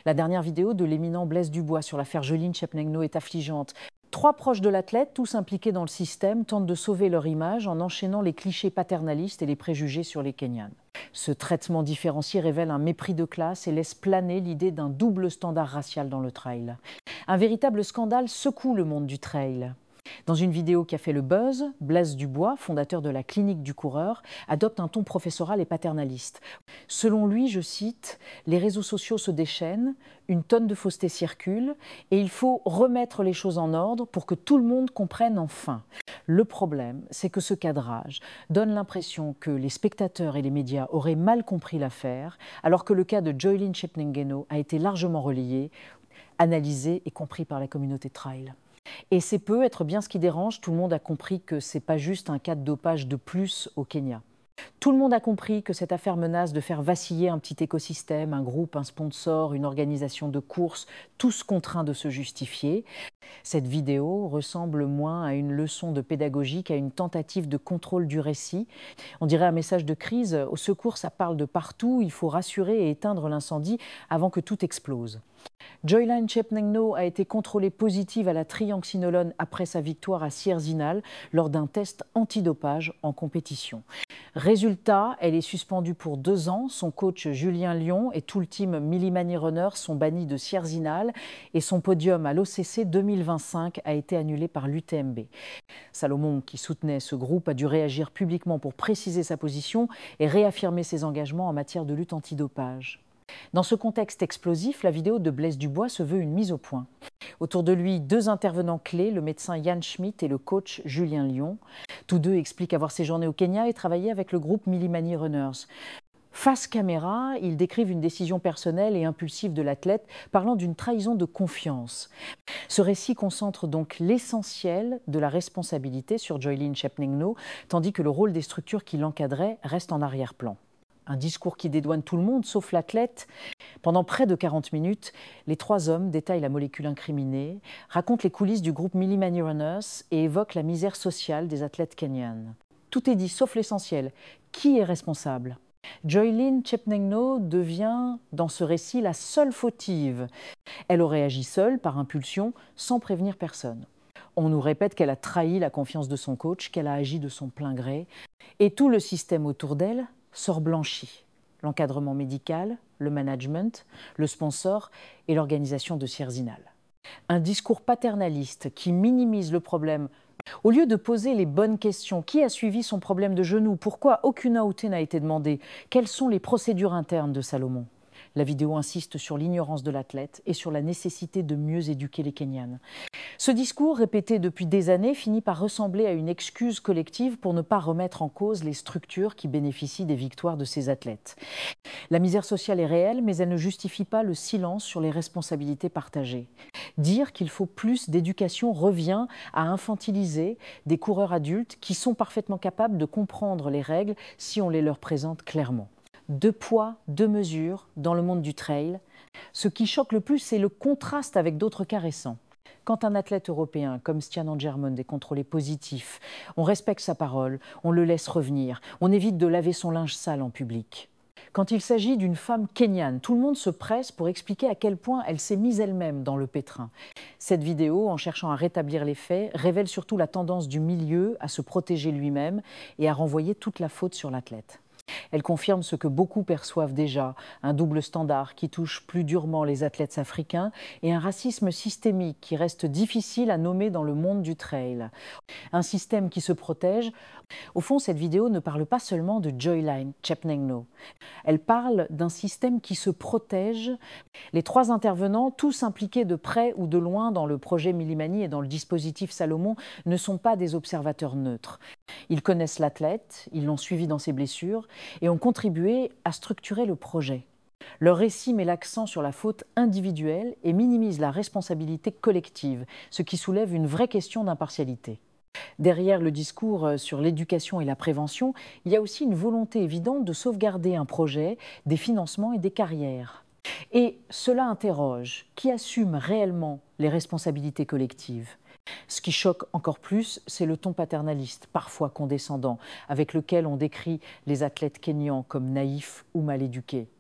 La dernière vidéo de l'éminent Blaise Dubois sur l'affaire Jolene Chepnegno est affligeante. 3 proches de l'athlète, tous impliqués dans le système, tentent de sauver leur image en enchaînant les clichés paternalistes et les préjugés sur les Kenyanes. Ce traitement différencié révèle un mépris de classe et laisse planer l'idée d'un double standard racial dans le trail. Un véritable scandale secoue le monde du trail. Dans une vidéo qui a fait le buzz, Blaise Dubois, fondateur de la clinique du coureur, adopte un ton professoral et paternaliste. Selon lui, je cite, « Les réseaux sociaux se déchaînent, une tonne de fausseté circule et il faut remettre les choses en ordre pour que tout le monde comprenne enfin. » Le problème, c'est que ce cadrage donne l'impression que les spectateurs et les médias auraient mal compris l'affaire, alors que le cas de Jolene Chepnegno a été largement relayé, analysé et compris par la communauté trail. Et c'est peu être bien ce qui dérange, tout le monde a compris que ce n'est pas juste un cas de dopage de plus au Kenya. Tout le monde a compris que cette affaire menace de faire vaciller un petit écosystème, un groupe, un sponsor, une organisation de course, tous contraints de se justifier. Cette vidéo ressemble moins à une leçon de pédagogie qu'à une tentative de contrôle du récit. On dirait un message de crise. Au secours, ça parle de partout. Il faut rassurer et éteindre l'incendie avant que tout explose. Jolene Chepnegno a été contrôlée positive à la triancinolone après sa victoire à Sierre-Zinal lors d'un test antidopage en compétition. Résultat, elle est suspendue pour 2 ans. Son coach Julien Lyon et tout le team Millimani Runners sont bannis de Sierre-Zinal et son podium à l'OCC 2025 a été annulé par l'UTMB. Salomon, qui soutenait ce groupe, a dû réagir publiquement pour préciser sa position et réaffirmer ses engagements en matière de lutte antidopage. Dans ce contexte explosif, la vidéo de Blaise Dubois se veut une mise au point. Autour de lui, 2 intervenants clés, le médecin Yann Schmidt et le coach Julien Lyon. Tous 2 expliquent avoir séjourné au Kenya et travaillé avec le groupe Millimani Runners. Face caméra, ils décrivent une décision personnelle et impulsive de l'athlète, parlant d'une trahison de confiance. Ce récit concentre donc l'essentiel de la responsabilité sur Jolene Chepnegno, tandis que le rôle des structures qui l'encadraient reste en arrière-plan. Un discours qui dédouane tout le monde, sauf l'athlète. Pendant près de 40 minutes, les 3 hommes détaillent la molécule incriminée, racontent les coulisses du groupe Millimani Runners et évoquent la misère sociale des athlètes kenyanes. Tout est dit, sauf l'essentiel. Qui est responsable ? Jolene Chepnegno devient, dans ce récit, la seule fautive. Elle aurait agi seule, par impulsion, sans prévenir personne. On nous répète qu'elle a trahi la confiance de son coach, qu'elle a agi de son plein gré. Et tout le système autour d'elle sort blanchi. L'encadrement médical, le management, le sponsor et l'organisation de Sierre-Zinal. Un discours paternaliste qui minimise le problème. Au lieu de poser les bonnes questions, qui a suivi son problème de genou? Pourquoi aucune AOT n'a été demandée? Quelles sont les procédures internes de Salomon? La vidéo insiste sur l'ignorance de l'athlète et sur la nécessité de mieux éduquer les Kenyanes. Ce discours, répété depuis des années, finit par ressembler à une excuse collective pour ne pas remettre en cause les structures qui bénéficient des victoires de ces athlètes. La misère sociale est réelle, mais elle ne justifie pas le silence sur les responsabilités partagées. Dire qu'il faut plus d'éducation revient à infantiliser des coureurs adultes qui sont parfaitement capables de comprendre les règles si on les leur présente clairement. 2 poids, 2 mesures dans le monde du trail. Ce qui choque le plus, c'est le contraste avec d'autres cas récents. Quand un athlète européen comme Stian Angermond est contrôlé positif, on respecte sa parole, on le laisse revenir, on évite de laver son linge sale en public. Quand il s'agit d'une femme kenyane, tout le monde se presse pour expliquer à quel point elle s'est mise elle-même dans le pétrin. Cette vidéo, en cherchant à rétablir les faits, révèle surtout la tendance du milieu à se protéger lui-même et à renvoyer toute la faute sur l'athlète. Elle confirme ce que beaucoup perçoivent déjà, un double standard qui touche plus durement les athlètes africains et un racisme systémique qui reste difficile à nommer dans le monde du trail. Un système qui se protège. Au fond, cette vidéo ne parle pas seulement de Jolene Chepnegno. Elle parle d'un système qui se protège. Les 3 intervenants, tous impliqués de près ou de loin dans le projet Millimani et dans le dispositif Salomon, ne sont pas des observateurs neutres. Ils connaissent l'athlète, ils l'ont suivi dans ses blessures et ont contribué à structurer le projet. Leur récit met l'accent sur la faute individuelle et minimise la responsabilité collective, ce qui soulève une vraie question d'impartialité. Derrière le discours sur l'éducation et la prévention, il y a aussi une volonté évidente de sauvegarder un projet, des financements et des carrières. Et cela interroge qui assume réellement les responsabilités collectives. Ce qui choque encore plus, c'est le ton paternaliste, parfois condescendant, avec lequel on décrit les athlètes kényans comme naïfs ou mal éduqués.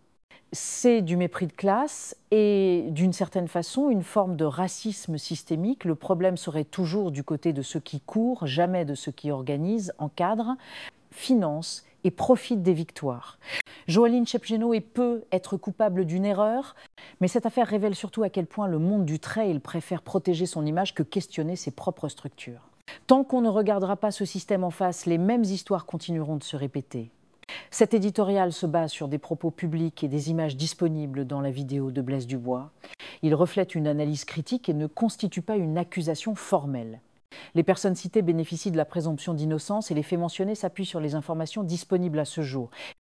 C'est du mépris de classe et d'une certaine façon une forme de racisme systémique. Le problème serait toujours du côté de ceux qui courent, jamais de ceux qui organisent, encadrent, financent et profitent des victoires. Joaline Chepngeno peut être coupable d'une erreur, mais cette affaire révèle surtout à quel point le monde du trail préfère protéger son image que questionner ses propres structures. Tant qu'on ne regardera pas ce système en face, les mêmes histoires continueront de se répéter. Cet éditorial se base sur des propos publics et des images disponibles dans la vidéo de Blaise Dubois. Il reflète une analyse critique et ne constitue pas une accusation formelle. Les personnes citées bénéficient de la présomption d'innocence et les faits mentionnés s'appuient sur les informations disponibles à ce jour.